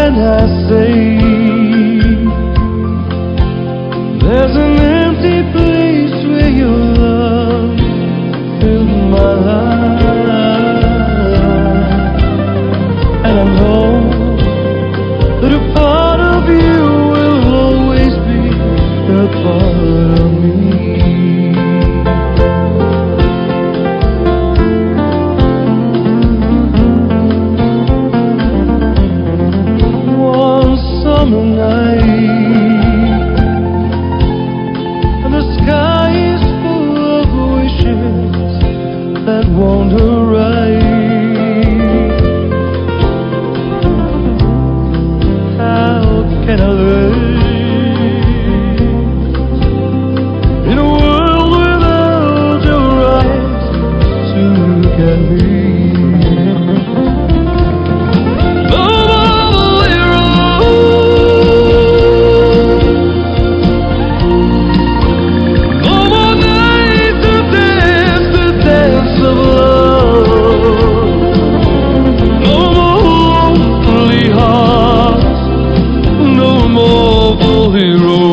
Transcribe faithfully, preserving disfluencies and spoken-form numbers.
can I say? There's an empty place where your love filled my life, and I know that a part of you will always be a part of me. One summer night, and the sky is full of wishes that wander right. How can I live in a world without your eyes to look at me? No more heroes, no more nights to dance the dance of love, no more lonely hearts, no more hero.